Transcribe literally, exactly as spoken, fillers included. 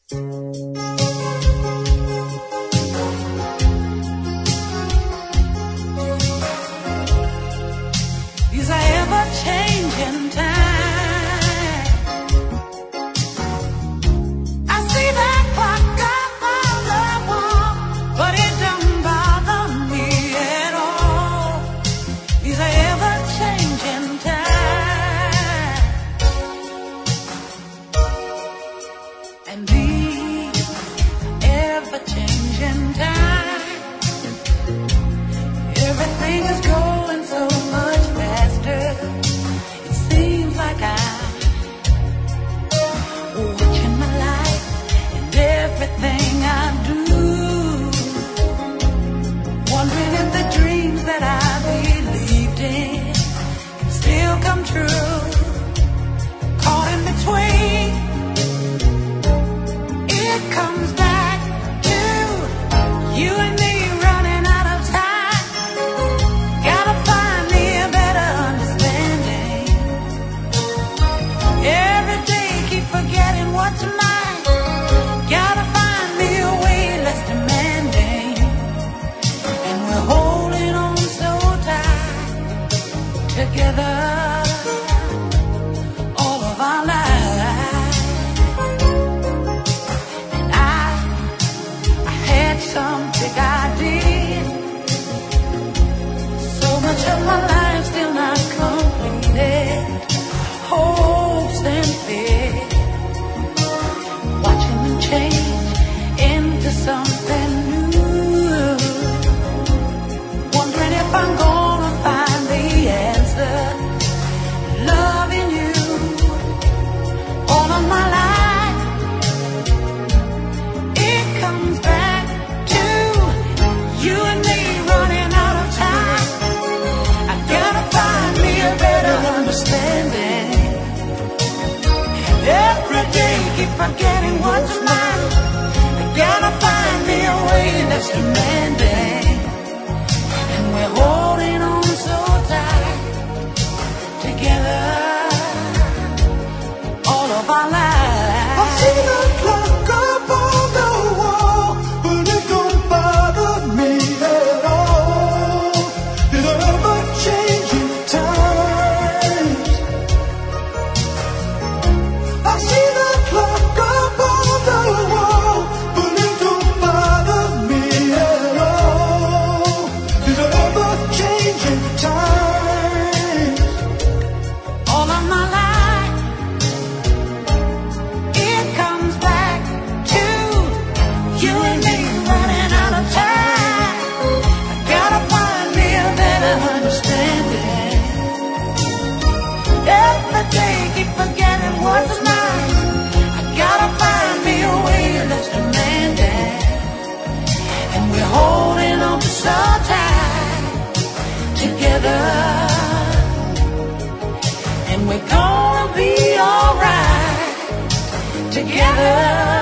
These are ever-changing times. I see that clock up on the wall, but it don't bother me at all. These are ever-changing times, and these ever-changing times, everything is going so much faster. It seems like I'm watching my life and everything I do, wondering if the dreams that I believed in can still come true. Caught in between, it comes back to you and me running out of time. Gotta find me a better understanding. Every day keep forgetting what's mine. Gotta find me a way less demanding. And we're holding on so tight together all of our lives. And I, I had some big idea. So much of my life still not completed. Hopes and fears, watching them change into something new. Wondering if I'm gonna find the answer. Loving you all of my life. It comes back to you and me running out of time. I gotta find me a better understanding. Every day keep forgetting what's mine. I gotta find me a way that's demanding. And we're holding on so tight together all of our lives. I see the clock up on the wall, but it don't bother me at all. These are ever-changing times. I see the clock up on the wall, but it don't bother me at all. These are ever-changing times. All of my life, it comes back to you and me running out of time. I gotta find me a better understanding. Every day keep forgetting what's mine. I gotta find me a way that's demanding. And we're holding on so tight together. And we're gonna be alright together.